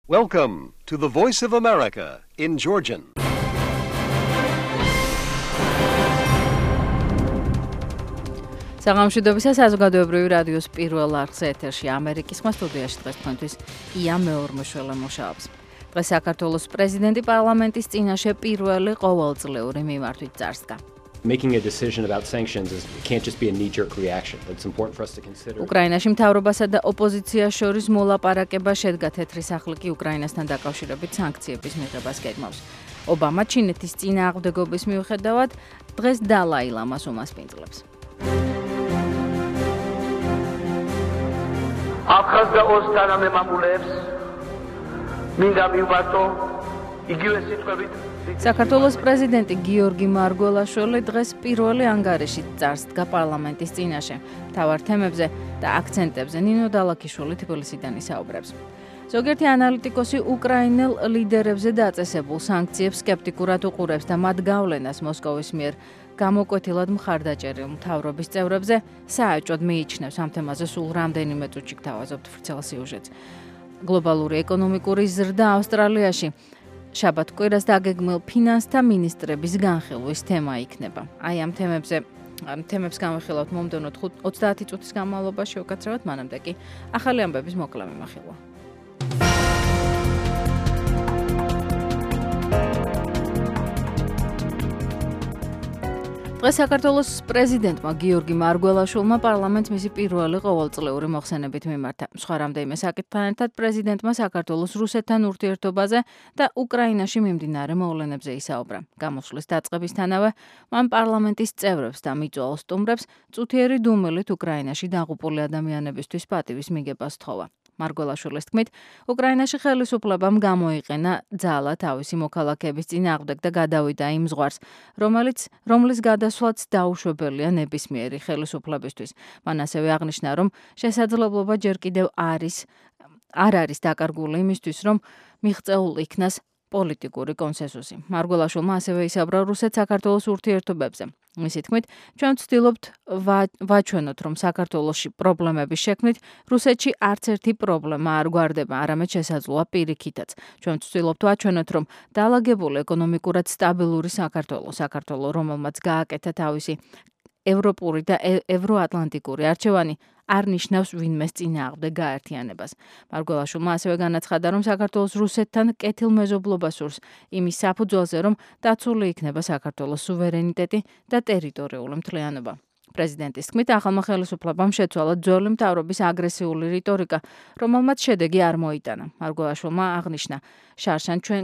Welcome to the Voice of America in Georgian. საღამოშვიდობისა საზოგადოებრივი რადიოს პირველ არხზე ეთერში ამერიკის ხმა სტუდიაში დღეს თქვენთვის ია მეორმოშველე მუშაობს. დღეს საქართველოს პრეზიდენტი პარლამენტის წინაშე პირველი ყოველწლიური მიმართვით წარსდგა. Making a decision about sanctions can't just be a knee-jerk reaction. It's important for us to consider. უკრაინაში მთავრობასა და ოპოზიციას შორის მოლაპარაკება შედგა თეთრი სახლი კი უკრაინასთან დაკავშირებით სანქციების მიღებას გეგმავს. ობამა ჩინეთის წინააღმდეგობის მიუხედავად დღეს დალაი ლამას უმასპინძლებს. აფხაზდა ოსტანა მემამულეებს მინდა მივბატო იგივე სიტყვებით საქართველოს პრეზიდენტი გიორგი მარგველაშვილი დღეს პირველი ანგარიშით წარსდგა პარლამენტის წინაშე. მთავარ თემებზე და აქცენტებზე ნინო დალაქიშვილი თბილისიდან ისაუბრებს. ზოგიერთი ანალიტიკოსი უკრაინელ ლიდერებზე დაწესებულ სანქციებს სკეპტიკურად უყურებს და მათ გავლენას მოსკოვის მიერ გამოკვეთილად მხარდაჭერილ მთავრობის წევრებზე საეჭვოდ მიიჩნევს. ამ თემაზე სულ რამდენიმე წუთში გთავაზობთ ვრცელ სიუჟეტს. გლობალური ეკონომიკური ზრდა ავსტრალიაში შაბათ კვირას დაგეგმილ ფინანსთა მინისტრების განხილვის თემა იქნება. აი ამ თემებს განვიხილავთ მომდევნო 30 წუთის განმავლობაში უკაცრავად, მანამდე კი ახალი ამბების მოკლა მიმახილვა. დღეს საქართველოს პრეზიდენტმა გიორგი მარგველაშვილმა პარლამენტს მისი პირველი ყოველწლიური მოხსენებით მიმართა. სხვა რამდენიმე საკითხთან ერთად პრეზიდენტმა საქართველოს რუსეთთან ურთიერთობაზე და უკრაინაში მიმდინარე მოვლენებზე ისაუბრა. გამოსვლის დაწყებისთანავე მან პარლამენტის წევრებს და მიწვეულ სტუმრებს წუთიერი დუმილით უკრაინაში დაღუპული ადამიანებისთვის პატივის მიგება სთხოვა. მარგველაშვილის თქმით, უკრაინაში ხელისუფლებამ გამოიყენა ძალა თავისი მოქალაქეების წინააღმდეგ და გადავიდა იმ ზღვარს, რომლის გადასვლაც დაუშვებელია ნებისმიერი ხელისუფლებისთვის. მან ასევე აღნიშნა, რომ შესაძლებლობა ჯერ კიდევ არ არის დაკარგული იმისთვის, რომ მიღწეულ იქნას პოლიტიკური კონსენსუსი. მარგველაშვილმა ასევე ისაუბრა რუსეთ-საქართველოს ურთიერთობებზე. მისი თქმით, ჩვენ ვცდილობთ ვაჩვენოთ, რომ საქართველოში პრობლემების შექმნით რუსეთში არც ერთი პრობლემა არ გვარდება, არამედ შესაძლოა პირიქითაც. ჩვენ ვცდილობთ ვაჩვენოთ, რომ დაალაგებული ეკონომიკურად სტაბილური საქართველო, რომელმაც გააკეთა თავისი ევროპული და ევროატლანტიკური არჩევანი, არ ნიშნავს ვინმეს წინააღმდეგ გაერთიანებას. მარგველაშვილმა ასევე განაცხადა, რომ საქართველოს რუსეთთან კეთილმეზობლობა სურს იმის საფუძველზე, რომ დაცული იქნება საქართველოს სუვერენიტეტი და ტერიტორიული მთლიანობა. პრეზიდენტის თქმით, ახალმა ხელისუფლებამ შეცვალა ძველი მთავრობის აგრესიული რიტორიკა, რომელმაც შედეგი არ მოიტანა. მარგველაშვილმა აღნიშნა, შარშან ჩვენ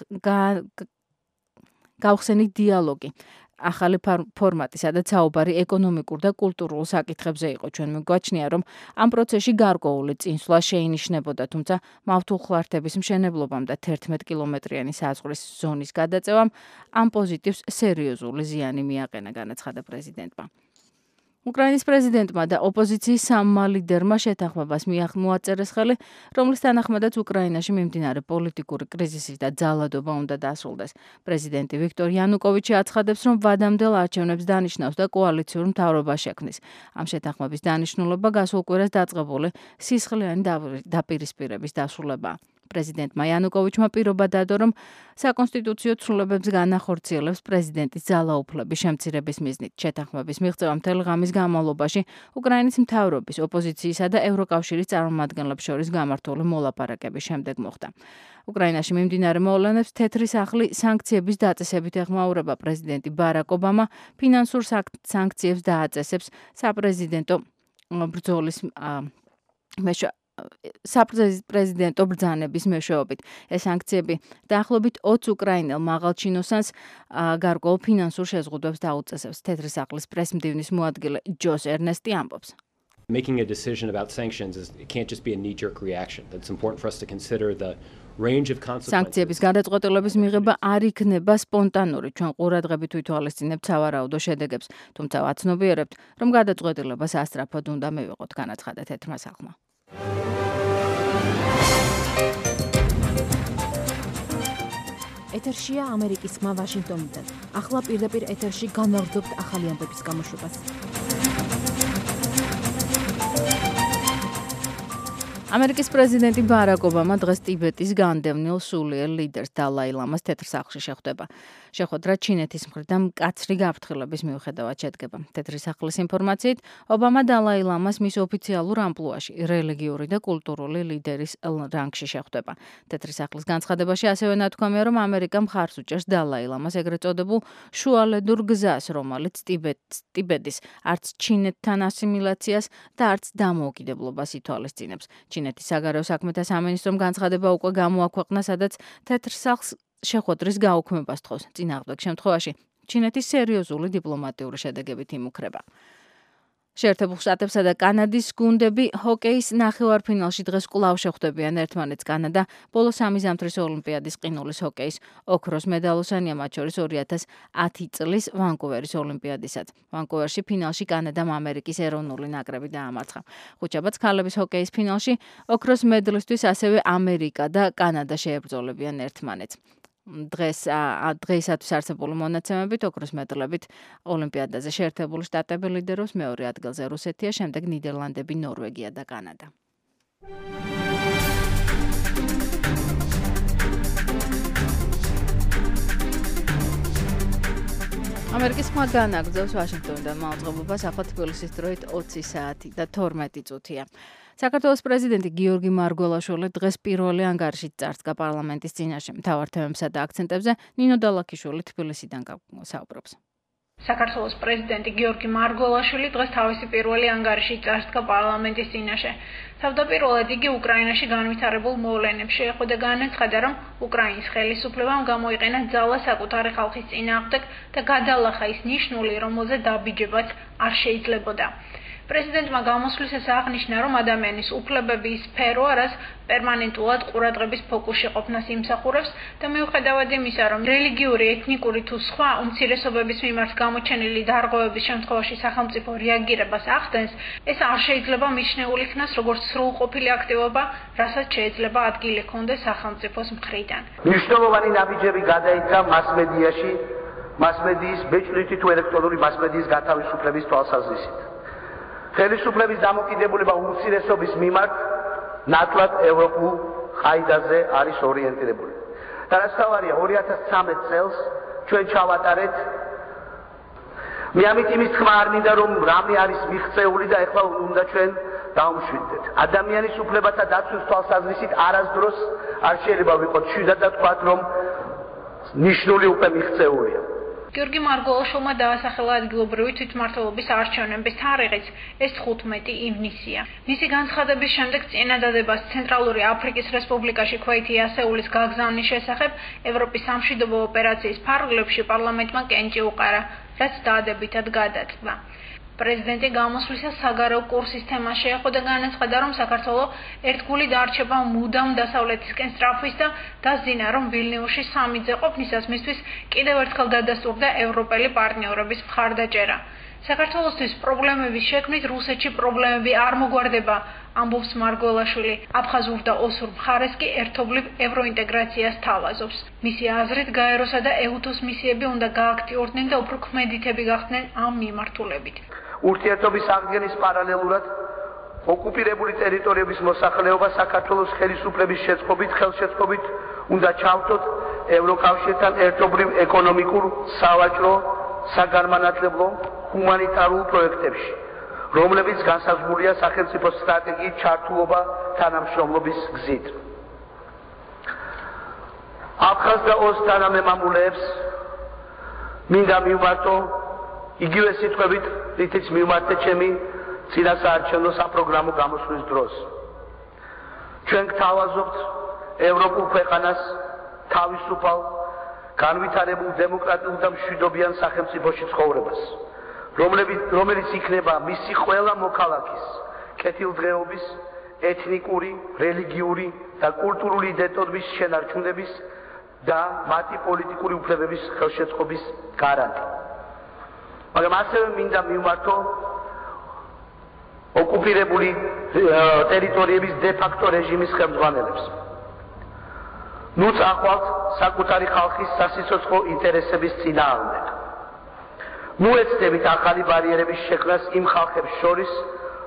გავხსენით დიალოგი. ახალი ფორმატი, სადაც საუბარი ეკონომიკურ და კულტურულ საკითხებზე იყო. ჩვენ მიგვაჩნია, რომ ამ პროცესში გარკვეული წინსვლა შეინიშნებოდა, თუმცა მავთულხლართების მშენებლობამ და 11 კილომეტრიანი საზღვრის ზონის გადაწევამ ამ პოზიტივს სერიოზული ზიანი მიაყენა, განაცხადა პრეზიდენტმა. უკრაინის პრეზიდენტმა და ოპოზიციის სამმა ლიდერმა შეთანხმებას მოაწერეს ხელი, რომლის თანახმადაც უკრაინაში მიმდინარე პოლიტიკური კრიზისი და ძალადობა უნდა დასრულდეს. პრეზიდენტი ვიქტორ იანუკოვიჩი აცხადებს, რომ ვადამდელ არჩევნებს დანიშნავს და კოალიციურ მთავრობას შექმნის. ამ შეთანხმების დანიშნულება გასულ კვირას დაწყებული სისხლიანი დაპირისპირების დასრულებაა. პრეზიდენტმა იანუკოვიჩმა პირობა დადო, რომ საკონსტიტუციო ცვლილებებს განახორციელებს პრეზიდენტის ძალაუფლების შემცირების მიზნით. შეთანხმების მიღწევა მთელი ღამის განმავლობაში უკრაინის მთავრობის, ოპოზიციისა და ევროკავშირის წარმომადგენლებს შორის გამართული მოლაპარაკების შემდეგ მოხდა. უკრაინაში მიმდინარე მოვლენებს თეთრი სახლი სანქციების დაწესებით ეხმაურება. პრეზიდენტი ბარაკ ობამა ფინანსურ სანქციებს დააწესებს საპრეზიდენტო საპრეზიდენტო ბრძანების მეშვეობით. ეს სანქციები დაახლოებით 20 უკრაინელ მაღალჩინოსანს გარკვეულ ფინანსურ შეზღუდვებს დაუწესებს. თეთრი სახლის პრესმდივნის მოადგილე ჯოს ერნესტი ამბობს. Making a decision about sanctions can't just be a knee-jerk reaction. It's important for us to consider the range of consequences. სანქციების გადაწყვეტილების მიღება არ იქნება სპონტანური. ჩვენ ყურადღებით ვითვალისწინებთ სავარაუდო შედეგებს, თუმცა ვაცნობიერებთ, რომ გადაწყვეტილებას ასწრაფოდ უნდა მივიღოთ, განაცხადა თეთრმა სახლმა. ეთერშია ამერიკის ხმა ვაშინგტონიდან. ახლა პირდაპირ ეთერში განვაგრძობთ ახალი ამბების გამოშვებას. ამერიკის პრეზიდენტი ბარაკ ობამა დღეს ტიბეტის განდევნილ სულიერ ლიდერს დალაი ლამას თეთრ სახლში შეხვდება. შეხვედრა ჩინეთის მხრიდან მკაცრი გაფრთხილების მიუხედავად შედგება. თეთრი სახლის ინფორმაციით, ობამა დალაი ლამას მის ოფიციალურ ამპლუაში, რელიგიური და კულტურული ლიდერის რანგში შეხვდება. თეთრი სახლის განცხადებაში ასევე ნათქვამია, რომ ამერიკა მხარს უჭერს დალაი ლამას ეგრეთ წოდებულ შუალედურ გზას, რომელიც ტიბეტის არც ჩინეთთან ასიმილაციას და არც დამოუკიდებლობას ითვალისწინებს. ჩინეთის საგარეო საქმეთა სამინისტრომ განცხადება უკვე გამოაქვეყნა, სადაც თეთრ სახლს შეხვედრის გაუქმებას თხოვს. წინააღმდეგ შემთხვევაში ჩინეთის სერიოზული დიპლომატიური შედეგებით იმუქრება. შეერთებულ შტატებსა და კანადის გუნდები ჰოკეის ნახევარფინალში დღეს კვლავ შეხვდებიან ერთმანეთს. კანადა ბოლო 3 ზამთრის ოლიმპიადის ყინულის ჰოკეის ოქროს მედალოსანია, მათ შორის 2010 წლის ვანკუვერის ოლიმპიადისაც. ვანკუვერში ფინალში კანადამ ამერიკის ეროვნული ნაკრები დაამარცხა. ხუთშაბათს ქალების ჰოკეის ფინალში ოქროს მედლისთვის ასევე ამერიკა და კანადა შეებრძოლებიან ერთმანეთს. დღეისათვის არსებული მონაცემებით ოქროს მედლებით ოლიმპიადაზე შეერთებული შტატები ლიდერობს, მეორე ადგილზე რუსეთია, შემდეგ ნიდერლანდები, ნორვეგია და კანადა. ამერიკის ხმა განაგრძობს ვაშინგტონიდან მაუწყებლობას, ახლა თბილისის დროით 20 საათი და 12 წუთია. საქართველოს პრეზიდენტი გიორგი მარგველაშვილი დღეს პირველი ანგარიშით წარსდგა პარლამენტის წინაშე. მთავარ თემებსა და აქცენტებზე ნინო დალაქიშვილი თბილისიდან საუბრობს. საქართველოს პრეზიდენტი გიორგი მარგველაშვილი დღეს თავისი პირველი ანგარიშით წარსდგა პარლამენტის წინაშე. თავდაპირველად იგი უკრაინაში განვითარებულ მოვლენებს შეეხო და განაცხადა, რომ უკრაინის ხელისუფლებამ გამოიყენა ძალა საკუთარი ხალხის წინააღმდეგ და გადალახა ის ნიშნული, რომელზე დაბიჯებაც არ შეიძლებოდა. პრეზიდენტმა გამოსვლისას აღნიშნა, რომ ადამიანის უფლებების სფერო არას პერმანენტულად ყურადღების ფოკუსში ყოფნას იმსახურებს და მიუხედავად იმისა, რომ რელიგიური, ეთნიკური თუ სხვა უმცირესობების მიმართ გამოჩენილი დარღვევების შემთხვევაში სახელმწიფო რეაგირებას ახდენს, ეს არ შეიძლება მიჩნეულ იქნას როგორც სრულყოფილი აქტივობა, რასაც შეიძლება ადგილი ჰქონდეს სახელმწიფოს მხრიდან. მნიშვნელოვანი ნაბიჯები გადაიცა მასმედიაში, მასმედიის ბეჭდვითი თუ ელექტრონული მასმედიის გათავისუფლების თვალსაზრისით. ხელისუფლების დამოკიდებულება უმცირესობის მიმართ ნათლად ევროპულ ყაიდაზე არის ორიენტირებული. დაასწავარია 2013 წელს ჩვენ ჩავატარეთ. მე ამით იმის თქმა არ მინდა, რომ რამე არის მიღწეული და ეხლა უნდა ჩვენ დავუმშვიდდეთ. ადამიანის უფლებათა დაცვის თვალსაზრისით არასდროს არ შეიძლება ვიყოთ შიდა და თქვათ, რომ ნიშნული უკვე მიღწეულია. გიორგი მარგველაშვილმა დაასახელა ადგილობრივი თვითმმართველობის არჩევნების თარიღიც, ეს 15 ივნისია. მისი განცხადების შემდეგ წინადადებას ცენტრალური აფრიკის რესპუბლიკაში ქვეითი ასეულის გაგზავნის შესახებ ევროპის სამშვიდობო ოპერაციის ფარგლებში პარლამენტმა კენჭი უყარა, რაც დადებითად გადაწყდა. პრეზიდენტი გამოსვლისას საგარეო კურსის თემას შეეხო და განაცხადა, რომ საქართველოს ერთგული დარჩება მუდამ დასავლეთისკენ სწრაფვის და დასძინა, რომ ვილნიუსში 3-ძე ყოფნისას მისთვის კიდევ ერთხელ დადასტურდა ევროპელი პარტნიორების მხარდაჭერა. საქართველოსთვის პრობლემების შექმნით რუსეთში პრობლემები არ მოგვარდება, ამბობს მარგველაშვილი. აფხაზურ და ოსურ მხარეს კი ერთობლივ ევროინტეგრაციას თავაზობს. მისი აზრით, გაეროსა და ეუთოს მისიები უნდა გააქტიურდნენ და უფრო ქმედითები გახდნენ ამ მიმართულებით. ურთიერთობის აღდგენის პარალელურად ოკუპირებული ტერიტორიების მოსახლეობა საქართველოს ხელისუფლების შეწყობით, ხელშეწყობით უნდა ჩავთოთ ევროკავშირთან ერთობრივ ეკონომიკურ, სავაჭრო, საგანმანათლებლო, ჰუმანიტარულ პროექტებში, რომლებიც განსაზღვრულია სახელმწიფო სტრატეგიით ჩართულობა თანამშრომლობის გზით. აფხაზ და ოს თანამემამულეებს მინდა მივმართო იგივე სიტყვებით, რითიც მივმართე ჩემი წინასაარჩევნო საპროგრამო გამოსვლის დროს. ჩვენ გთავაზობთ ევროპულ ქვეყანას თავისუფალ, განვითარებულ, დემოკრატიულ და მშვიდობიან სახელმწიფოში ცხოვრებას, რომელიც იქნება მისი ყველა მოქალაქის კეთილდღეობის, ეთნიკური, რელიგიური და კულტურული იდენტობის შენარჩუნების და მათი პოლიტიკური უფლებების ხელშეწყობის გარანტი. მაგრამ ასევე მინდა მივმართო ოკუპირებული ტერიტორიების დე-ფაქტო რეჟიმის ხელმძღვანელებს. ნუ წახვალთ საკუთარი ხალხის სასიცოცხლო ინტერესების წინააღმდეგ. ნუ ეცდებით ახალი ბარიერების შექმნას იმ ხალხებს შორის,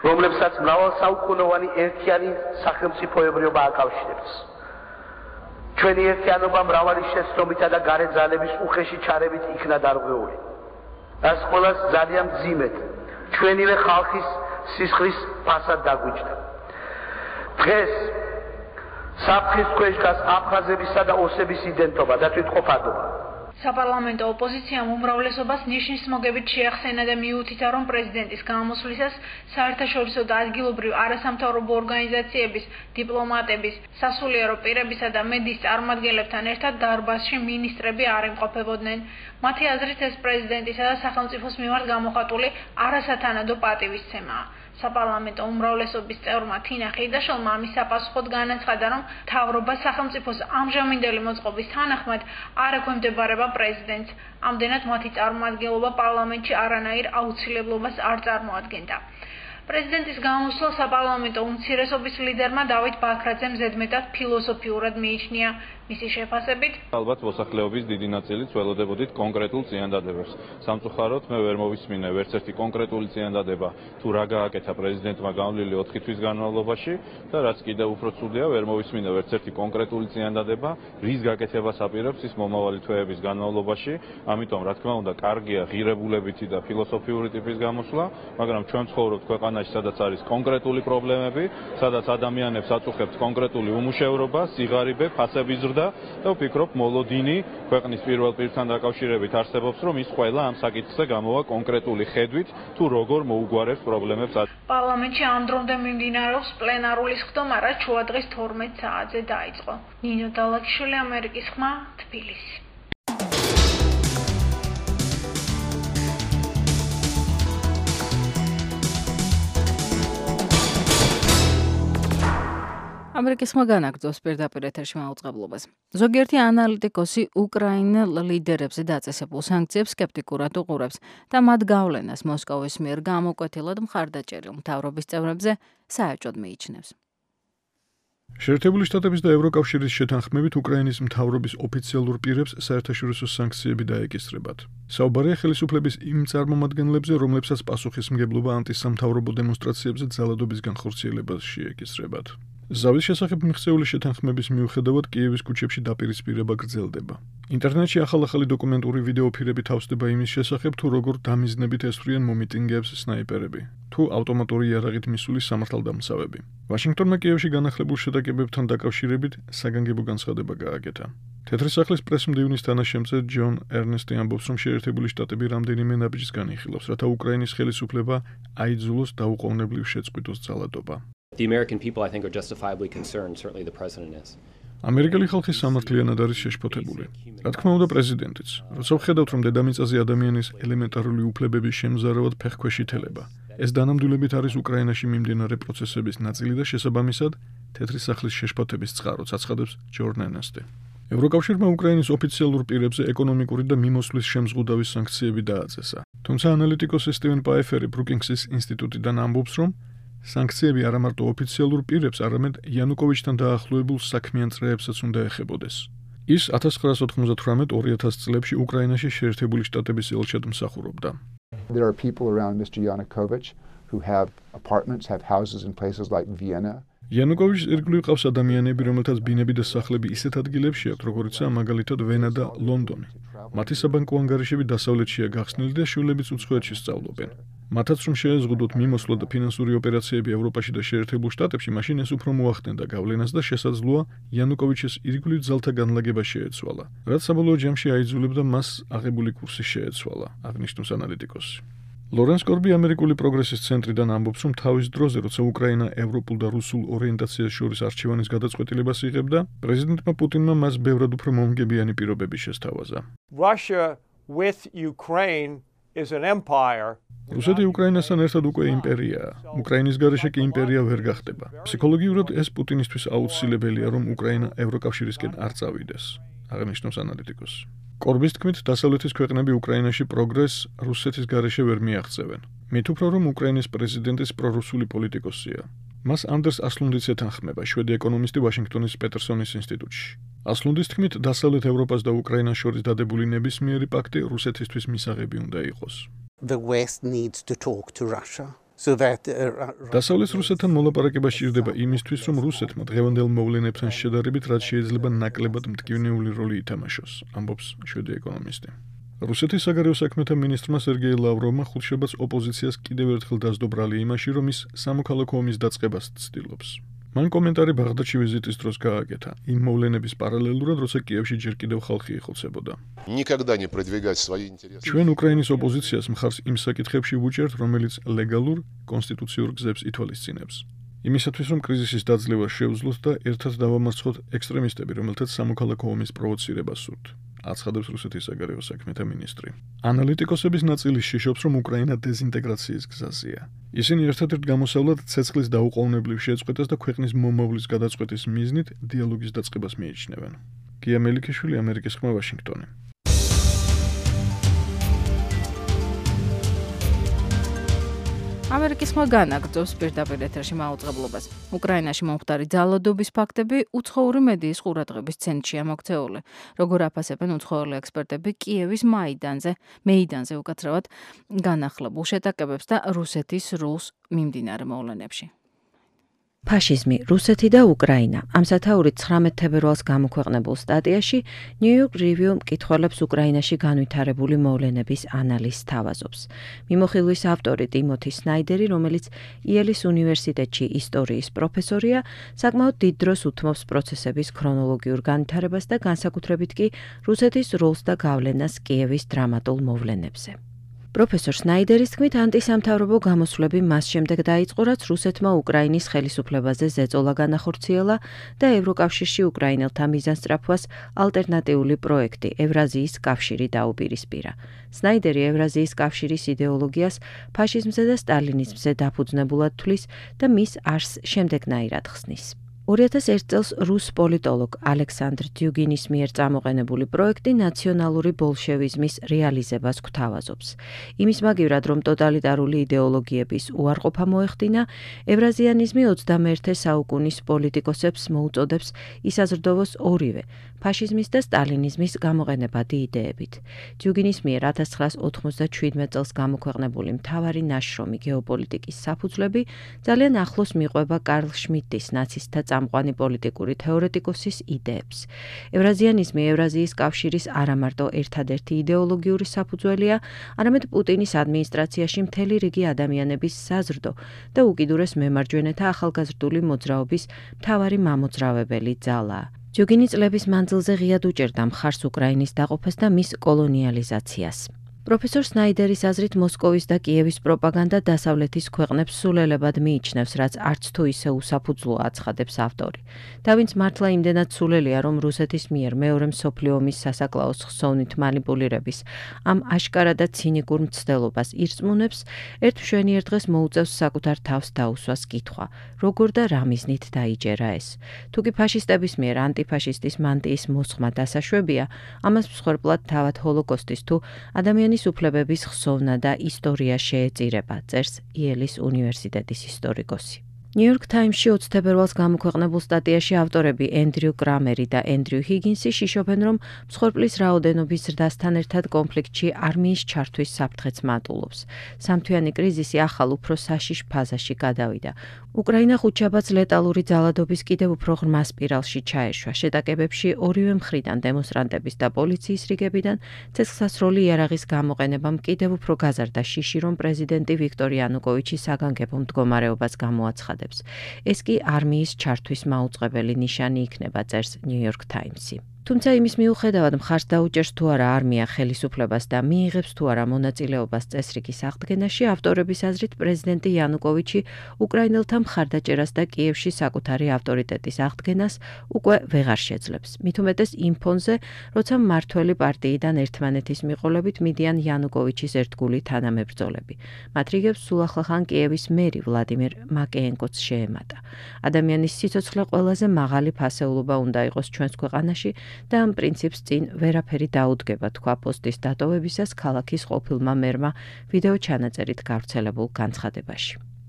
რომლებსაც მრავალსაუკუნოვანი ერთიანი სახელმწიფოებრიობა აკავშირებს. ჩვენი ერთიანობა მრავალი შეცდომითა და გარე ძალების უხეში ჩარევით იქნა დარღვეული. ეს ყველას ძალიან მძიმედ ჩვენივე ხალხის სისხლის ფასად დაგვიჯდა. დღეს საფრთხის ქვეშ დგას აფხაზებისა და ოსების იდენტობა და თვითყოფადობა. საპარლამენტო ოპოზიციამ უმრავლესობას ნიშნის მოგებით შეახსენა და მიუთითა, რომ პრეზიდენტის გამოსვლისას საერთაშორისო და ადგილობრივ არასამთავრობო ორგანიზაციების, დიპლომატების, სასულიერო პირებისა და მედიის წარმომადგენლებთან ერთად დარბაზში მინისტრები არ იმყოფებოდნენ. მათი აზრით ეს პრეზიდენტისა და სახელმწიფოს მიმართ გამოხატული არასათანადო პატივისცემაა. საპარლამენტო უმრავლესობის წევრმა თინა ხეიდაშვილმა ამის საპასუხოდ განაცხადა, რომ მთავრობა სახელმწიფოს ამჟამინდელი მოწყობის თანახმად არ ექვემდებარება პრეზიდენტს. ამდენად მათი წარმომადგენლობა პარლამენტში არანაირ აუცილებლობას არ წარმოადგენდა. პრეზიდენტის გამოსვლა საპარლამენტო უმცირესობის ლიდერმა დავით ბაქრაძემ ზედმეტად ფილოსოფიურად მიიჩნია. მისი შეფასებით, ალბათ მოსახლეობის დიდი ნაწილი ველოდებოდით კონკრეტულ წინადადებებს. სამწუხაროდ მე ვერ მოვისმინე ვერც ერთი კონკრეტული წინადადება თუ რა გააკეთა პრეზიდენტმა განვლილი 4 თვის განმავლობაში და რაც კიდევ უფრო ცუდია, ვერ მოვისმინე ვერც ერთი კონკრეტული წინადადება, რის გაკეთებას აპირებს ის მომავალი თვეების განმავლობაში. ამიტომ რა თქმა უნდა, კარგია ღირებულებითი და ფილოსოფიური ტიპის გამოსვლა, მაგრამ ჩვენ ცხოვრობთ ქვეყანაში, სადაც არის კონკრეტული პრობლემები, სადაც ადამიანებს აწუხებთ კონკრეტული უმუშევრობა, სიღარიბე, ფასების და ვფიქრობ, მოლოდინი ქვეყნის პირველ პირთან დაკავშირებით არსებობს, რომ ის ყველა ამ საკითხზე გამოვა კონკრეტული ხედვით, თუ როგორ მოუგვარებს პრობლემებს. პარლამენტში ამ დრომდე მიმდინარეობს პლენარული სხდომა, რაც შუადღის 12 საათზე დაიწყო. ნინო დალაჩიშვილი, ამერიკის ხმა, თბილისი. ამერიკის ხმა განაგრძობს პირდაპირ ეთერში მაუწყებლობას. ზოგიერთი ანალიტიკოსი უკრაინელ ლიდერებზე დაწესებულ სანქციებს სკეპტიკურად უყურებს და მათ გავლენას მოსკოვის მიერ გამოკვეთილად მხარდაჭერილ მთავრობის წევრებზე საეჭვოდ მიიჩნევს. შეერთებული შტატების და ევროკავშირის შეთანხმებით უკრაინის მთავრობის ოფიციალურ პირებს საერთაშორისო სანქციები დაეკისრებათ. საუბარია ხელისუფლების იმ წარმომადგენლებზე, რომლებსაც პასუხისმგებლობა ანტისამთავრობო დემონსტრაციებზე ძალადობის განხორციელებაში ეკისრებათ. ზავის შესახებ მიღწეული შეთანხმების მიუხედავად კიევის ქუჩებში დაპირისპირება გრძელდება. ინტერნეტში ახალ-ახალი დოკუმენტური ვიდეო ფირები თავსდება იმის შესახებ, თუ როგორ დამიზნებით ესვრიან მომიტინგეებს სნაიპერები, თუ ავტომატური იარაღით მისული სამართალდამცავები. ვაშინგტონმა კიევში განახლებულ შეტაკებებთან დაკავშირებით საგანგებო განცხადება გააკეთა. თეთრი სახლის პრესმდივნის თანაშემწე ჯონ ერნესტი ამბობს, რომ შეერთებული შტატები რამდენიმე ნაბიჯს განიხილავს, რათა უკრაინის ხელისუფლება აიძულოს დაუყოვნებლივ შეწყვიტოს ძალადობა. The American people, I think, are justifiably concerned. Certainly the president is. ამერიკელი ხალხი სამართლიანად არის შეშფოთებული. რა თქმა უნდა, პრეზიდენტიც. როცა ვხედავთ, რომ დედამიწაზე ადამიანის ელემენტარული უფლებების შემზარავად ფეხქვეშ ითელება, ეს დანამდვილებით არის უკრაინაში მიმდინარე პროცესების ნაწილი და შესაბამისად თეთრი სახლის შეშფოთების წყაროც აცხადებს ჯონ ერნესტი. ევროკავშირმა უკრაინის ოფიციალურ პირებზე ეკონომიკური და მიმოსვლის შემზღუდავი სანქციები დააწესა. თუმცა ანალიტიკოსი სტივენ პაეფერი ბრუკინგსის ინსტიტუტიდან ამბობს, რომ სანქციები არა მარტო ოფიციალურ პირებს, არამედ იანუკოვიჩთან დაახლოებულ საქმიან წრეებსაც უნდა ეხებოდეს. ის 1998-2000 წლებში უკრაინაში შეერთებული შტატების ელჩად მსახურობდა. There are people around Mr. Yanukovych who have apartments, have houses in places like Vienna. იანუკოვიჩის ირგვლივ ყავს ადამიანები, რომელთაც ბინები და სახლები ისეთ ადგილებში აქვთ, როგორიცაა მაგალითად ვენა და ლონდონი. მათი საბანკო ანგარიშები დასავლეთშია გახსნილი და შვილებიც უცხოეთში სწავლობენ. მათაც რომ შეეზღუდოთ მიმოსვლა და ფინანსური ოპერაციები ევროპაში და შეერთებულ შტატებში, მაშინ ეს უფრო მოახდენდა გავლენას და შესაძლოა იანუკოვიჩის ირგვლივ ძალთა განლაგება შეეცვალა, რაც საბოლოო ჯამში აიძულებდა მას აღებული კურსი შეეცვალა, აღნიშნავს ანალიტიკოსი. ლორენს კორბი ამერიკული პროგრესის ცენტრიდან ამბობს, რომ თავის დროზე, როცა უკრაინა ევროპულ და რუსულ ორიენტაციას შორის არჩევანის გადაწყვეტილებას იღებდა, პრეზიდენტმა პუტინმა მას ბევრად უფრო მომგებიანი პირობები შესთავაზა. Russia with Ukraine is an empire. რუსეთი უკრაინასთან ერთად უკვე იმპერიაა. უკრაინის გარეშე კი იმპერია ვერ გახდება. ფსიქოლოგიურად ეს პუტინისთვის აუცილებელია, რომ უკრაინა ევროკავშირისკენ არ წავიდეს, აღნიშნავს ანალიტიკოსი. კორბის თქმით, დასავლეთის ქვეყნები უკრაინაში პროგრესს რუსეთის გარეშე ვერ მიაღწევენ. მით უფრო რომ უკრაინის პრეზიდენტის პრორუსული პოლიტიკოსია. მას ანდერს ასლუნდიც ეთანხმება, შვედი ეკონომისტი ვაშინგტონის პეტერსონის ინსტიტუტში. ასლუნდის თქმით, დასავლეთ ევროპას და უკრაინას შორის დადებული ნებისმიერი პაქტი რუსეთისთვის მისაღები უნდა იყოს. The West needs to talk to Russia დასავლეთ რუსეთთან მოლაპარაკება სჭირდება იმისთვის, რომ რუსეთმა დღევანდელ მოვლენებთან შედარებით რაც შეიძლება ნაკლებად მტკივნეული როლი ითამაშოს, ამბობს შვედი ეკონომისტი. რუსეთის საგარეო საქმეთა მინისტრმა სერგეი ლავროვმა ხუთშაბათს ოპოზიციას კიდევ ერთხელ დასდო ბრალი იმაში, რომ ის სამოქალაქო ომის დაწყებას ცდილობს. მან კომენტარი ბაღდადში ვიზიტის დროს გააკეთა, იმ მოვლენების პარალელურად, როცა კიევში ჯერ კიდევ ხალხი იხოცებოდა. ჩვენ უკრაინის ოპოზიციას მხარს იმ საკითხებში ვუჭერთ, რომელიც ლეგალურ, კონსტიტუციურ გზებს ითვალისწინებს. იმისათვის, რომ კრიზისის დაძლევა შევძლოთ და ერთად დავამარცხოთ ექსტრემისტები, რომელთაც სამოქალაქო ომის პროვოცირებას სურთ. აცხადებს რუსეთის საგარეო საქმეთა მინისტრი. ანალიტიკოსების ნაწილი შიშობს, რომ უკრაინა დეზინტეგრაციის გზაზეა. ისინი ერთადერთ გამოსავლად ცეცხლის დაუყოვნებლივ შეწყვეტას და ქვეყნის მომავლის გადაწყვეტის მიზნით დიალოგის დაწყებას მიიჩნევენ. გია მელიქიშვილი, ამერიკის ხმა, ვაშინგტონი. ამერიკის ხმა განაგრძობს პირდაპირ ეთერში მაუწყებლობას. უკრაინაში მომხდარი ძალადობის ფაქტები უცხოური მედიის ყურადღების ცენტრშია მოქცეული. როგორ აფასებენ უცხოელი ექსპერტები კიევის მეიდანზე უკაცრავად განახლებულ შეტაკებებს და რუსეთის რულს მიმდინარე მოვლენებში. ფაშიზმი, რუსეთი და უკრაინა. ამ სათაურით 19 თებერვალს გამოქვეყნებულ სტატიაში New York Review მკითხველებს უკრაინაში განვითარებული მოვლენების ანალიზს თავაზობს. მიმოხილვის ავტორი ტიმოთი სნაიდერი, რომელიც იელის უნივერსიტეტში ისტორიის პროფესორია, საკმაოდ დიდ დროს უთმობს პროცესების ქრონოლოგიურ განვითარებას და განსაკუთრებით კი რუსეთის როლს და გავლენას კიევის დრამატულ მოვლენებზე. პროფესორ სნაიდერის თქმით, ანტისამთავრობო გამოსვლები მას შემდეგ დაიწყო, რაც რუსეთმა უკრაინის ხელისუფლებაზე ზეწოლა განახორციელა და ევროკავშირში უკრაინელთა მიზანსწრაფვას ალტერნატიული პროექტი ევრაზიის კავშირი დაუპირისპირა. სნაიდერი ევრაზიის კავშირის იდეოლოგიას ფაშიზმზე და სტალინიზმზე დაფუძნებულად თვლის და მის არსს შემდეგნაირად ხსნის. 2001 წელს რუს პოლიტოლოგ ალექსანდრ დიუგინის მიერ წამოყენებული პროექტი ნაციონალური ბოლშევიზმის რეალიზებას გვთავაზობს. იმის მაგივრად, რომ ტოტალიტარული იდეოლოგიების უარყოფა მოეხდინა, ევრაზიანიზმი 21 საუკუნის პოლიტიკოსებს მოუწოდებს ისაზრდოვოს ორივე, ფაშიზმის და სტალინიზმის გამოყენებადი იდეებით. დიუგინის მიერ 1997 წელს გამოქვეყნებული მთავარი ნაშრომი გეოპოლიტიკის საფუძვლები ძალიან ახლოს მიყვება კარლ შმიდტის ნაცისტთა წამყვანი პოლიტიკური თეორეტიკოსის იდეებს. ევრაზიანიზმი ევრაზიის კავშირის არამარტო ერთადერთი იდეოლოგიური საფუძველია, არამედ პუტინის ადმინისტრაციაში მთელი რიგი ადამიანების საზრდო და უკიდურეს მემარჯვენეთა ახალგაზრდული მოძრაობის მთავარი მამოძრავებელი ძალაა. დიუგინი წლების მანძილზე ღიად უჭერდა მხარს უკრაინის დაყოფას და მის კოლონიალიზაციას. პროფესორ სნაიდერის აზრით მოსკოვის და კიევის პროპაგანდა დასავლეთის ქვეყნებს სულელებად მიიჩნევს, რაც არც თუ ისე უსაფუძვლოა, აცხადებს ავტორი. და ვინც მართლა იმდენად სულელია, რომ რუსეთის მიერ მეორე მსოფლიო ომის სასაკლაოს ხსოვნით манипуლირების ამ აშკარა და ცინიკურ მცდელობას ირწმუნებს, ერთ მშვენიერ დღეს მოუწევს საკუთარ თავს დაუსვას კითხვა, როგორ და რა მიზნით დაიჯერა ეს. თუკი ფაშისტების მიერ ანტიფაშისტის მანტიის მოსხმა დასაშვებია, ამას მსხვერპლად თავად ჰოლოკოსტის თუ ადამიანის უფლებების ხსოვნა და ისტორია შეეწირება, წერს იელის უნივერსიტეტის ისტორიკოსი. New York Times-ში 20 თებერვალს გამოქვეყნებულ სტატიაში ავტორები ენდრიუ კრამერი და ენდრიუ ჰიგინსი შიშობენ, რომ მსხვერპლის რაოდენობის ზრდასთან ერთად კონფლიქტში არმიის ჩართვის საფრთხეც მატულობს. სამთვიანი კრიზისი ახალ უფრო საშიშ ფაზაში გადავიდა. უკრაინა ხუთშაბათს ლეტალური ძალადობის კიდევ უფრო ღრმა სპირალში ჩაეშვა. შეტაკებებში ორივე მხრიდან დემონსტრანტების და პოლიციის რიგებიდან ცეცხლსასროლი იარაღის გამოყენებამ კიდევ უფრო გაზარდა შიში, რომ პრეზიდენტი ვიქტორ იანუკოვიჩი საგანგებო მდგომარეობას გამოაცხადა. ეს კი არმიის ჩართვის მაუწყებელი ნიშანი იქნება, წერს New York Times-ი. თუმცა იმის მიუხედავად მხარს დაუჭერს თუ არა არმია ხელისუფლებას და მიიღებს თუ არა მონაწილეობას წესრიგის აღდგენაში, ავტორების აზრით პრეზიდენტი იანუკოვიჩი უკრაინელთა მხარდაჭერას და კიევში საკუთარი ავტორიტეტის აღდგენას უკვე ვეღარ შეძლებს. მით უმეტეს იმ ფონზე, როცა მმართველი პარტიიდან ერთმანეთის მიყოლებით მიდიან იანუკოვიჩის ერთგული თანამებრძოლები. მათ რიგებს სულ ახლახან კიევის მერი ვლადიმერ მაკეენკოც შეემატა. ადამიანის სიცოცხლე ყველაზე მაღალი ფასეულობა უნდა იყოს ჩვენს ქვეყანაში და ამ პრინციპს წინ ვერაფერი დაუდგება, თქვა პოსტის დატოვებისას ქალაქის ყოფილმა მერმა ვიდეო ჩანაწერით გავრცელებულ განცხადებაში.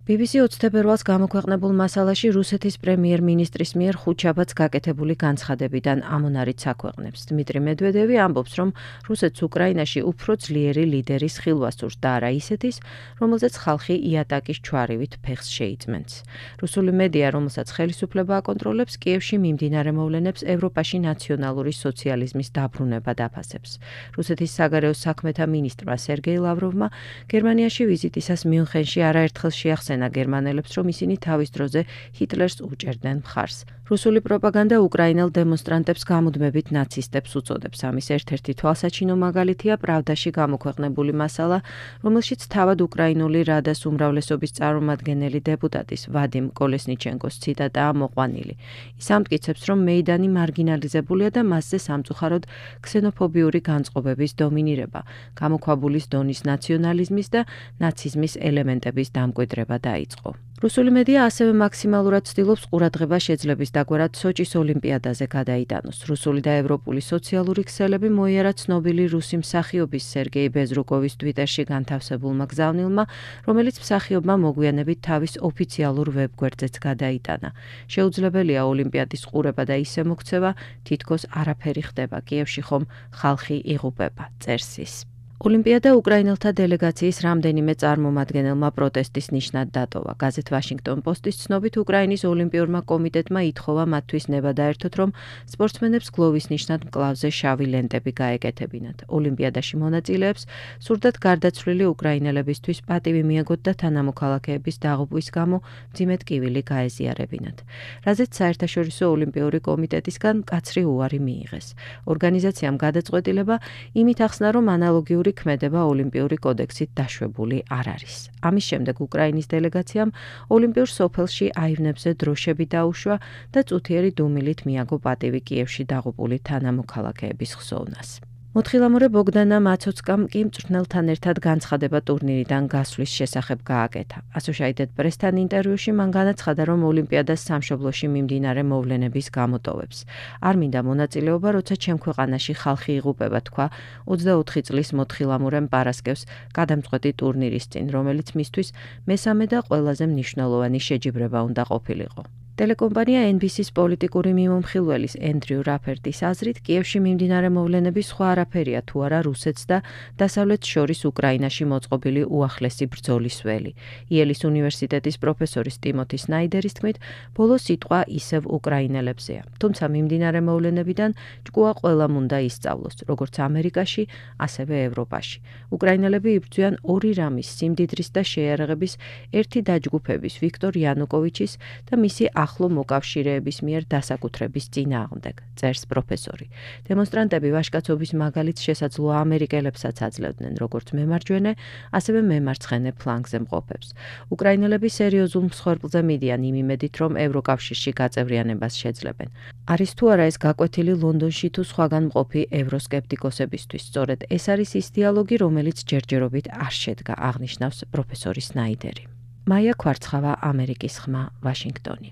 BBC 20 თებერვალს გამოქვეყნებულ მასალაში რუსეთის პრემიერ-მინისტრის მიერ ხუთშაბათს გაკეთებული განცხადებიდან ამონარით აქვეყნებს. დმიტრი მედვედევი ამბობს, რომ რუსეთს უკრაინაში უფრო ძლიერი ლიდერის ხილვა სურს და არა ისეთის, რომელზეც ხალხი იატაკის ჩვარივით ფეხს შეიწმენს. რუსული მედია, რომელსაც ხელისუფლება აკონტროლებს, კიევში მიმდინარე მოვლენებს ევროპაში ნაციონალური სოციალიზმის დაბრუნება დაფასებს. რუსეთის საგარეო საქმეთა მინისტრმა სერგეი ლავროვმა გერმანიაში ვიზიტისას მიუნხენში არაერთხელ შეახსენა გერმანელებს, რომ ისინი თავის დროზე ჰიტლერს უჭერდნენ მხარს. რუსული პროპაგანდა უკრაინელ დემონსტრანტებს გამუდმებით ნაცისტებს უწოდებს. ამის ერთ-ერთი თვალსაჩინო მაგალითია პრავდაში გამოქვეყნებული მასალა, რომელშიც თავად უკრაინული რადას უმრავლესობის წარმომადგენელი დეპუტატის ვადიმ კოლესნიჩენკოს ციტატაა მოყვანილი. ის ამტკიცებს, რომ მეიდანი მარგინალიზებულია და მასზე სამწუხაროდ ქსენოფობიური განწყობების დომინირება, გამოქვაბულის დონის ნაციონალიზმის და ნაციზმის ელემენტების დამკვიდრება დაიწყო. რუსული მედია ასევე მაქსიმალურად ცდილობს ყურადღება შეძლების დაგვარად სოჭის ოლიმპიადაზე გადაიტანოს. რუსული და ევროპული სოციალური ქსელები მოიარა ცნობილი რუსი მსახიობის სერგეი ბეზრუკოვის ტვიტერში განთავსებულმა გზავნილმა, რომელიც მსახიობმა მოგვიანებით თავის ოფიციალურ ვებგვერდზეც გადაიტანა. შეუძლებელია ოლიმპიადის ყურება და ისე მოქცევა, თითქოს არაფერი ხდება, კიევში ხომ ხალხი იღუპება, წერს ის. ოლიმპიადა უკრაინელთა დელეგაციის რამდენიმე წარმომადგენელმა პროტესტის ნიშნად დატოვა. გაზეთ ვაშინგტონ პოსტის ცნობით უკრაინის ოლიმპიურმა კომიტეტმა ითხოვა მათთვის ნება დაერთოთ, რომ სპორტსმენებს გლოვის ნიშნად მკლავზე შავი ლენტები გაეკეთებინათ. ოლიმპიადაში მონაწილეებს სურდათ გარდაცვლილი უკრაინელებისთვის პატივი მიაგოთ და თანამოქალაქეების დაღუპვის გამო მძიმე ტკივილი გაეზიარებინათ. რაზეც საერთაშორისო ოლიმპიური კომიტეტისგან მკაცრი უარი მიიღეს. ორგანიზაციამ გადაწყვეტილება იმით ახსნა, რომ ანალოგიური ქმედება ოლიმპიური კოდექსით დაშვებული არ არის. ამის შემდეგ უკრაინის დელეგაციამ ოლიმპიურ სოფელში აივნებზე დროშები დაუშვა და წუთიერი დუმილით მიაგო პატივი კიევში დაღუპული თანამოქალაქეების ხსოვნას. მოთხილამურე ბოგდანა მაცოცკამ კი მწვრთნელთან ერთად განცხადება ტურნირიდან გასვლის შესახებ გააკეთა. Associated Press-თან ინტერვიუში მან განაცხადა, რომ ოლიმპიადას სამშობლოში მიმდინარე მოვლენების გამოტოვებს. არ მინდა მონაწილეობა, როცა ჩემ ქვეყანაში ხალხი იღუპება, თქვა 24 წლის მოთხილამურემ პარასკევს გადამწყვეტი ტურნირის წინ, რომელიც მისთვის მესამე და ყველაზე მნიშვნელოვანი შეჯიბრება უნდა ყოფილიყო. ტელეკომპანია NBC-ს პოლიტიკური მიმომხილველის ენდრიუ რაფერტის აზრით, კიევში მიმდინარე მოვლენები სხვა არაფერია თუ არა რუსეთს და დასავლეთს შორის უკრაინაში მოწყობილი უახლესი ბრძოლის ველი. იელის უნივერსიტეტის პროფესორის ტიმოთი სნაიდერის თქმით, ბოლო სიტყვა ისევ უკრაინელებზეა. თუმცა მიმდინარე მოვლენებიდან ჭკუა ყველამ უნდა ისწავლოს, როგორც ამერიკაში, ასევე ევროპაში. უკრაინელები იბრძვიან ორი რამის, სიმდიდრის და შეიარაღების ერთი დაჯგუფების, ვიქტორ იანუკოვიჩის და მისი ახლო მოკავშირეების მიერ დასაკუთრების წინააღმდეგ, წერს პროფესორი. დემონსტრანტები ვაჟკაცობის მაგალითს შესაძლოა ამერიკელებსაც აძლევდნენ, როგორც მემარჯვენე, ასევე მემარცხენე ფლანგზე მყოფებს. უკრაინელები სერიოზულ მსხვერპლზე მიდიან იმ იმედით, რომ ევროკავშირში გაწევრიანებას შეძლებენ. არის თუ არა ეს გაკვეთილი ლონდონში თუ სხვაგან მყოფი ევროსკეპტიკოსებისთვის, სწორედ ეს არის ის დიალოგი, რომელიც ჯერჯერობით არ შედგა, აღნიშნავს პროფესორი სნაიდერი. მაია ქვარცხავა, ამერიკის ხმა, ვაშინგტონი.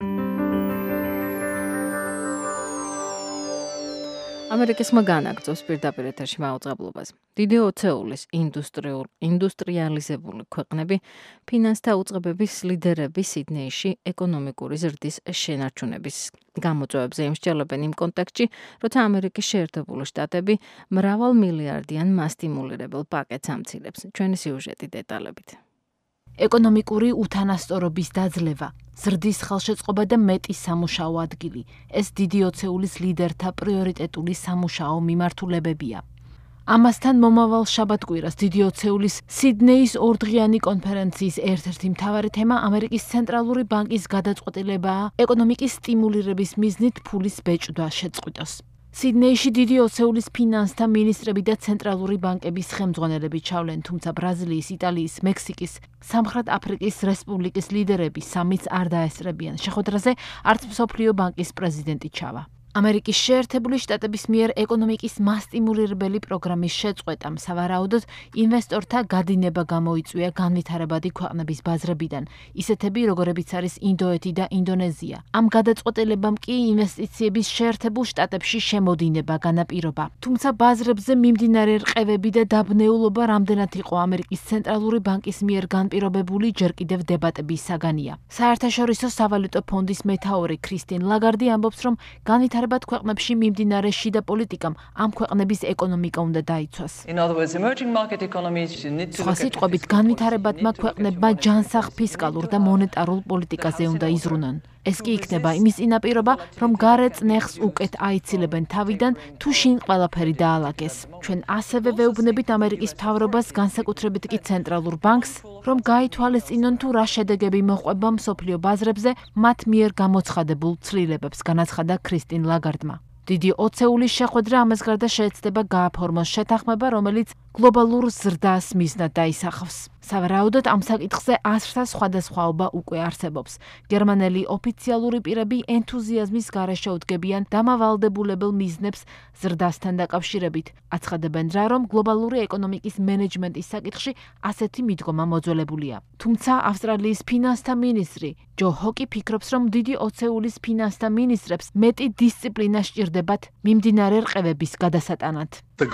ამერიკის მაგანაგწოს პირდაპირ ეთერში მაუწყებლობას. დიდი ოცეულის ინდუსტრიალიზებული ქვეყნები ფინანსთა უწყებების ლიდერები სიდნეიში ეკონომიკური ზრდის შენარჩუნების გამოწვევებზე იმსჯელობენ იმ კონტექსტში, როცა ამერიკის შეერთებული შტატები მრავალ მილიარდიან მასტიმულირებელ პაკეტს ამცილებს. ჩვენი სიუჟეტი დეტალებით. ეკონომიკური უთანასწორობის დაძლევა, ზრდის ხელშეწყობა და მეტი სამუშაო ადგილი. ეს დიდი ოცეულის ლიდერთა პრიორიტეტული სამუშაო მიმართულებებია. ამასთან მომავალ შაბათ-კვირას დიდი ოცეულის სიდნეის ორდღიანი კონფერენციის ერთ-ერთი მთავარი თემა ამერიკის ცენტრალური ბანკის გადაწყვეტილებაა ეკონომიკის სტიმულირების მიზნით ფულის ბეჭდვა შეწყვიტოს. სიდნეიში დიდი ოცეულის ფინანსთა მინისტრები და ცენტრალური ბანკების ხელმძღვანელები ჩავლენ, თუმცა ბრაზილიის, იტალიის, მექსიკის, სამხრეთ აფრიკის რესპუბლიკის ლიდერები სამიც არ დაესწრებიან. შეხვედრაზე არც მსოფლიო ბანკის პრეზიდენტი ჩავა. ამერიკის შეერთებული შტატების მიერ ეკონომიკის მასტიმულირებელი პროგრამის შეწყვეტამ სავარაუდოდ ინვესტორთა გადინება გამოიწვია განვითარებადი ქვეყნების ბაზრებიდან, ისეთები როგორებიც არის ინდოეთი და ინდონეზია. ამ გადაწყვეტილებამ კი ინვესტიციების შეერთებულ შტატებში შემოდინება განაპირობა. თუმცა ბაზრებზე მიმდინარე რყევები და დაბნეულობა რამდენად იყო ამერიკის ცენტრალური ბანკის მიერ განპირობებული ჯერ კიდევ დებატების საგანია. საერთაშორისო სავალუტო ფონდის მეთაური ქრისტინ ლაგარდი ამბობს, რომ განვითარებად ქვეყნებში მიმდინარე შიდა პოლიტიკამ ამ ქვეყნების ეკონომიკა უნდა დაიცვას. სხვა სიტყვებით, განვითარებადმა ქვეყნებმა ჯანსაღ ფისკალურ და მონეტარულ პოლიტიკაზე უნდა იზრუნონ. ეს კი იქნება იმის წინაპირობა, რომ გარე წნეხს უკეთ აიცილებენ თავიდან, თუ შინ ყველაფერი დაალაგეს. ჩვენ ასევე ვეუბნებით ამერიკის მთავრობას, განსაკუთრებით კი ცენტრალურ ბანკს, რომ გაითვალისწინონ თუ რა შედეგები მოჰყვება მსოფლიო ბაზრებზე მათ მიერ გამოცხადებულ ცვლილებებს, განაცხადა ქრისტინ ლაგარდმა. დიდი ოცეულის შეხვედრა ამას გარდა შეეცდება გააფორმოს შეთანხმება, რომელიც გლობალურ ზრდას მიზნად დაისახავს. სავარაუდოდ ამ საკითხზე ასრთა სხვადასხვაობა უკვე არსებობს. გერმანელი ოფიციალური პირები ენთუზიაზმის გარეშე უდგებიან დამავალდებულებელ მიზნებს ზრდასთან დაკავშირებით. აცხადებენ რა, რომ გლობალური ეკონომიკის მენეჯმენტის საკითხში ასეთი მიდგომა მოძველებულია. თუმცა ავსტრალიის ფინანსთა მინისტრი ჯო ჰოკი ფიქრობს, რომ დიდი ოცეულის ფინანსთა მინისტრებს მეტი დისციპლინა სჭირდებათ მიმდინარე რყევების გადასატანად.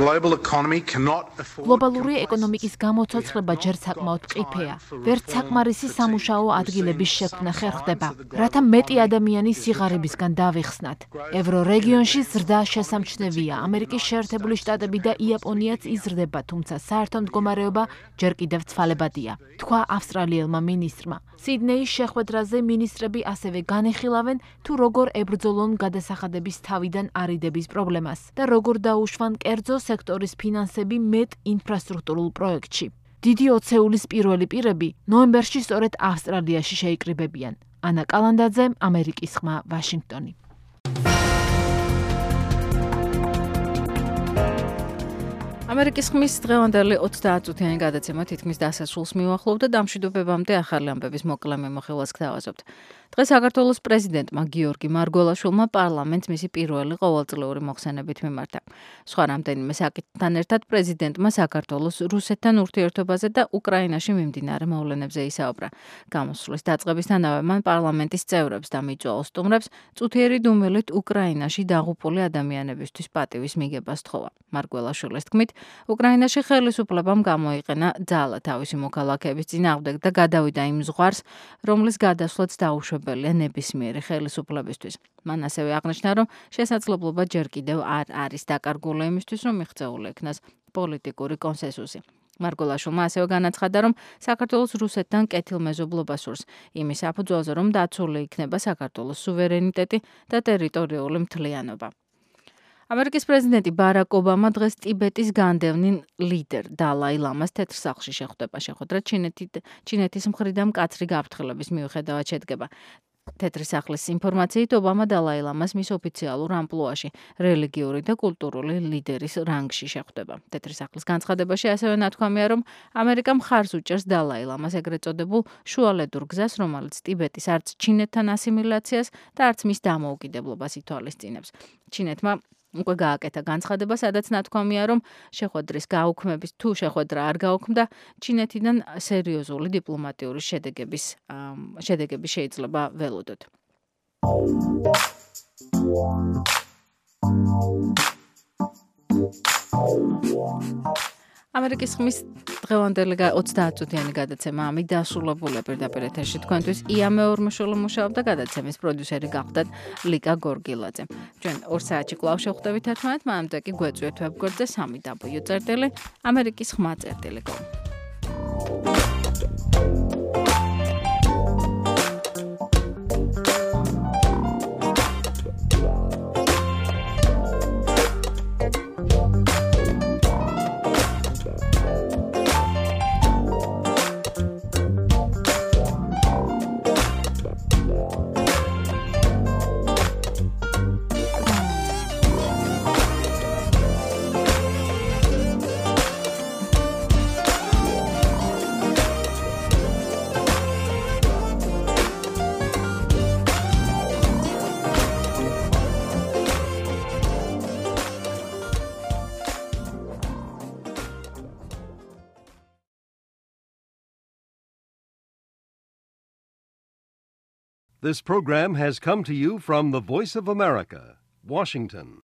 გლობალური ეკონომიკის გამოცოცხლება ჯერ საკმაოდ მყიფეა. ვერც საკმარისი სამუშაო ადგილების შექმნა ხერხდება, რათა მეტი ადამიანი სიღარიბისგან დავიხსნათ. ევრორეგიონში ზრდა შესამჩნევია. ამერიკის შეერთებული შტატები და იაპონიაც იზრდება, თუმცა საერთო მდგომარეობა ჯერ კიდევ ცვალებადია, თქვა ავსტრალიელმა მინისტრმა. სიდნეის შეხვედრაზე მინისტრები ასევე განეხილავენ, თუ როგორ ებრძოლონ გადასახადების თავიდან არიდების პრობლემას და როგორ დაუშვან კერძო სექტორის ფინანსები მეტ ინფრასტრუქტურულ პროექტში. დიდი ოცეულის პირველი პირები ნოემბერში სწორედ ავსტრალიაში შეიკრიბებიან. ანა კალანდაძე, ამერიკის ხმა, ვაშინგტონი. ამერიკის ხმის დღევანდელი 30 წუთიანი გადაცემა თითქმის დასასრულს მივახლოვდა და დამშვიდობებამდე ახალი ამბების მოკლე მემოხილვას გთავაზობთ. დღეს საქართველოს პრეზიდენტმა გიორგი მარგველაშვილმა პარლამენტს მისი პირველი ყოველწლიური მოხსენებით მიმართა. სხვა რამდენიმე საკითხთან ერთად პრეზიდენტმა საქართველოს რუსეთთან ურთიერთობაზე და უკრაინაში მიმდინარე მოვლენებზე ისაუბრა. გამოსვლის დაწყებისთანავე მან პარლამენტის წევრებს და მიწვეულ სტუმრებს წუთიერი დუმილით უკრაინაში დაღუპული ადამიანებისთვის პატივის მიგებას სთხოვა. მარგველაშვილის თქმით, უკრაინაში ხელისუფლებამ გამოიყენა ძალა თავისი მოქალაქეების წინააღმდეგ და გადავიდა იმ ზღვარს, რომლის გადასვლაც დაუშვებელია ნებისმიერი ხელისუფლებისთვის. მან ასევე აღნიშნა, რომ შესაძლებლობა ჯერ კიდევ არ არის დაკარგული იმისთვის, რომ მიღწეული იქნას პოლიტიკური კონსენსუსი. მარგველაშვილმა ასევე განაცხადა, რომ საქართველოს რუსეთთან კეთილმეზობლობა სურს იმის საფუძველზე, რომ დაცული იქნება საქართველოს სუვერენიტეტი და ტერიტორიული მთლიანობა. ამერიკის პრეზიდენტი ბარაკ ობამა დღეს ტიბეტის განდევნილ ლიდერ დალაი ლამას თეთრ სახლში შეხვდება. შეხვედრა ჩინეთის მხრიდან მკაცრი გაფრთხილების მიუხედავად შედგება. თეთრი სახლის ინფორმაციით, ობამა დალაი ლამას მის ოფიციალურ ამპლუაში რელიგიური და კულტურული ლიდერის რანგში შეხვდება. თეთრი სახლის განცხადებაში ასევე ნათქვამია, რომ ამერიკა მხარს უჭერს დალაი ლამას ეგრეთ წოდებულ შუალედურ გზას, რომელიც ტიბეტის არც ჩინეთთან ასიმილაციას და არც მის დამოუკიდებლობას ითვალისწინებს. ჩინეთმა უკვე გააკეთა განცხადება, სადაც ნათქვამია, რომ შეხვედრის გაუქმების თუ შეხვედრა არ გაუქმდა, ჩინეთიდან სერიოზული დიპლომატიური შედეგები შეიძლება ველოდოთ. ამერიკის ხმის დღევანდელი 30 წუთიანი გადაცემა ამით დასრულებულია. პირდაპირ ეთერში თქვენთვის ია მეორმოშოლო მუშაობდა, გადაცემის პროდიუსერი გახდათ ლიკა გორგილაძე. ჩვენ 2 საათში კვლავ შევხვდებით ერთმანეთ, მანამდე კი გვეწვიეთ ვებგვერდზე www.amerikisxma.com. This program has come to you from the Voice of America, Washington.